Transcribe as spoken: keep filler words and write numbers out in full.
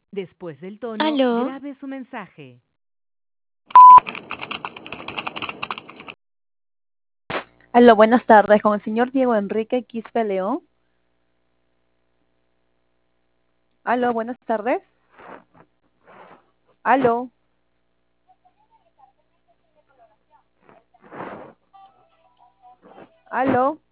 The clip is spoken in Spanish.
Después del tono, Aló, grabe su mensaje. Aló, buenas tardes, con el señor Diego Enrique Quispe León. Aló, buenas tardes. Aló, aló.